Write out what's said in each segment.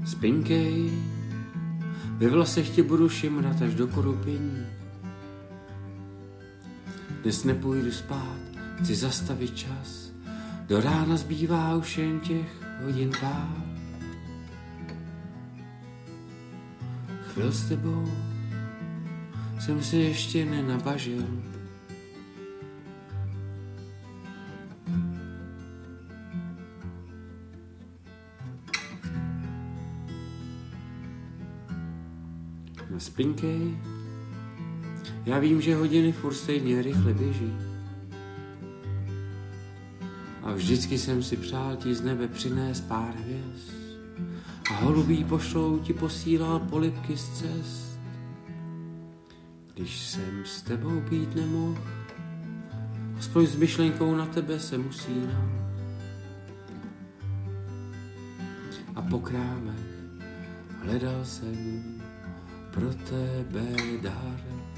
Spinkej, ve vlasech tě budu šimrat až do korupění. Dnes nepůjdu spát, chci zastavit čas, do rána zbývá už jen těch hodin pár. Chvíl s tebou jsem si ještě nenabažil. Spinkej, já vím, že hodiny furt stejně rychle běží. A vždycky jsem si přál ti z nebe přinést pár hvězd. A holubí pošlou ti posílal polibky z cest. Když jsem s tebou být nemohl, aspoň s myšlenkou na tebe jsem usínal. A po krámech hledal jsem pro tebe dar.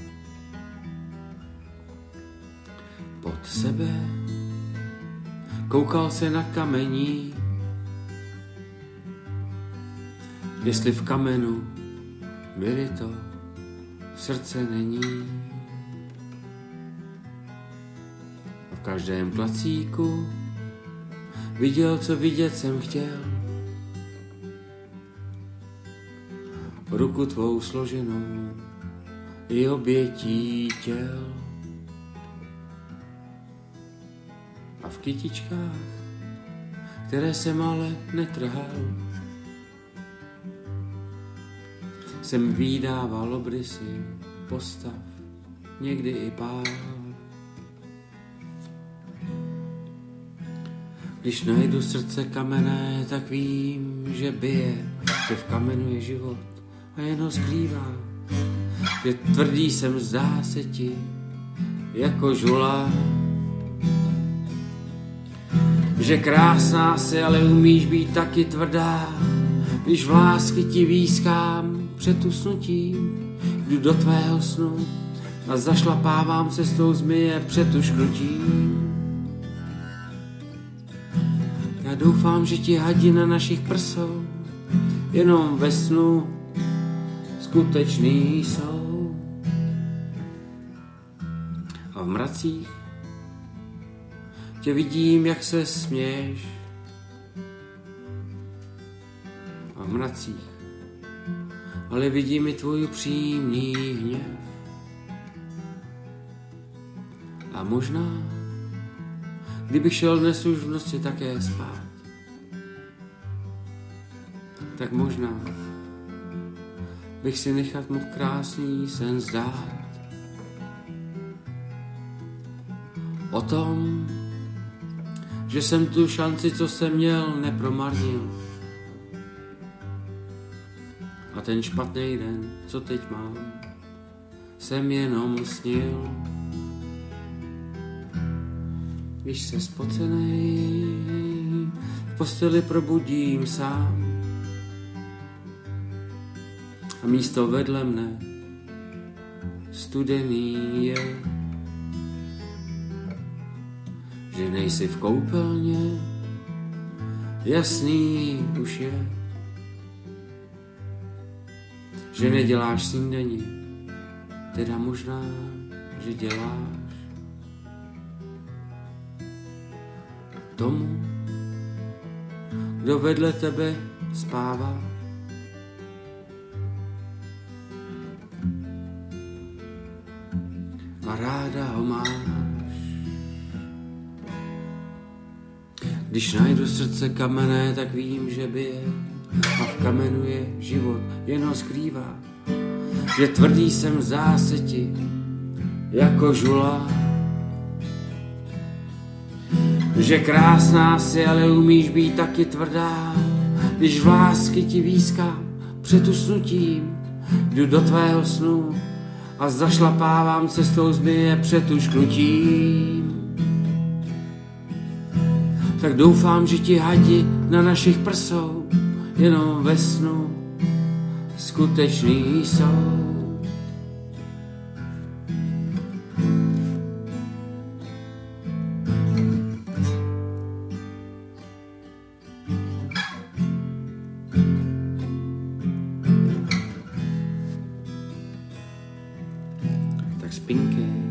Pod sebe koukal se na kamení, jestli v kamenu byli to srdce není. A v každém klacíku viděl, co vidět jsem chtěl. Ruku tvou složenou i obětí těl. A v kytičkách, které jsem ale netrhal, jsem vydával obrysy postav, někdy i pár. Když najdu srdce kamenné, tak vím, že bije, že v kamenu je život a jen ho skrývá. Že tvrdý jsem, zdá se ti, jako žula. Že krásná si, ale umíš být taky tvrdá. Když v lásky ti výskám před usnutím, jdu do tvého snu a zašlapávám cestou zmije před uškrutím. Já doufám, že ti hadina našich prsou jenom ve snu skutečný jsou. A v mracích tě vidím, jak se směješ. A v mracích ale vidím i tvůj upřímný hněv. A možná, kdybych šel dnes už v noci také spát, tak možná bych si nechat mohl krásný sen zdát. O tom, že jsem tu šanci, co jsem měl, nepromarnil. A ten špatný den, co teď mám, jsem jenom snil. Když se spocenej v posteli probudím sám a místo vedle mne studený je. Že nejsi v koupelně, jasný už je. Že neděláš snídani, teda možná, že děláš. Tomu, kdo vedle tebe spává. A ráda ho máš. Když najdu srdce kamenné, tak vím, že bije. A v kamenu je život, jen ho skrývá. Že tvrdý jsem v záseti, jako žula. Že krásná si, ale umíš být taky tvrdá. Když v lásky ti výskám před usnutím, jdu do tvého snu a zašlapávám cestou zmije před uškrutím. Tak doufám, že ti hadi na našich prsou jenom ve snu skutečný jsou. spinkej.